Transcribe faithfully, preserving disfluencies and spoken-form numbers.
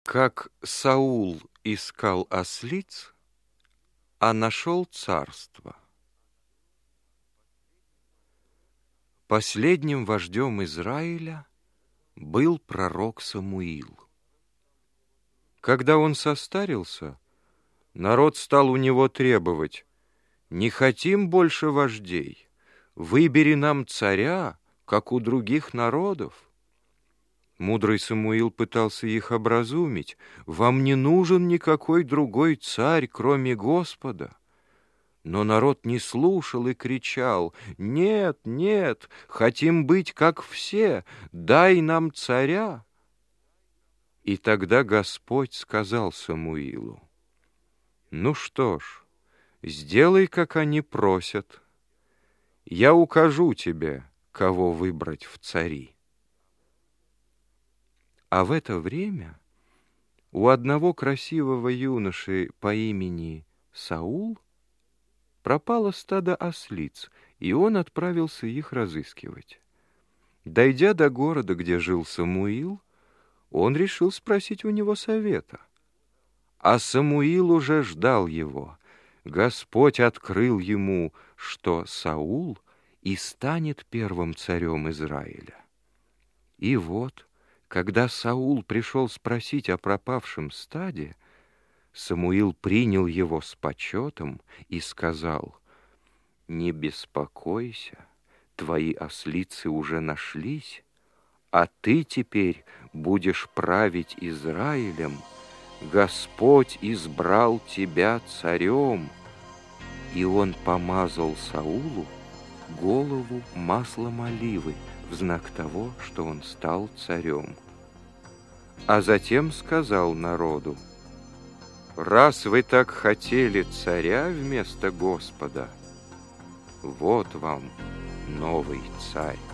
Как Саул искал ослиц, а нашел царство. Последним вождем Израиля был пророк Самуил. Когда он состарился, народ стал у него требовать: «Не хотим больше вождей, выбери нам царя, как у других народов». Мудрый Самуил пытался их образумить: «Вам не нужен никакой другой царь, кроме Господа». Но народ не слушал и кричал: «Нет, нет, хотим быть как все, дай нам царя». И тогда Господь сказал Самуилу: «Ну что ж, сделай, как они просят. Я укажу тебе, кого выбрать в цари». А в это время у одного красивого юноши по имени Саул пропало стадо ослиц, и он отправился их разыскивать. Дойдя до города, где жил Самуил, он решил спросить у него совета. А Самуил уже ждал его. Господь открыл ему, что Саул и станет первым царем Израиля. И вот, когда Саул пришел спросить о пропавшем стаде, Самуил принял его с почетом и сказал: «Не беспокойся, твои ослицы уже нашлись, а ты теперь будешь править Израилем. Господь избрал тебя царем». И он помазал Саулу голову маслом оливы в знак того, что он стал царем. А затем сказал народу: «Раз вы так хотели царя вместо Господа, вот вам новый царь».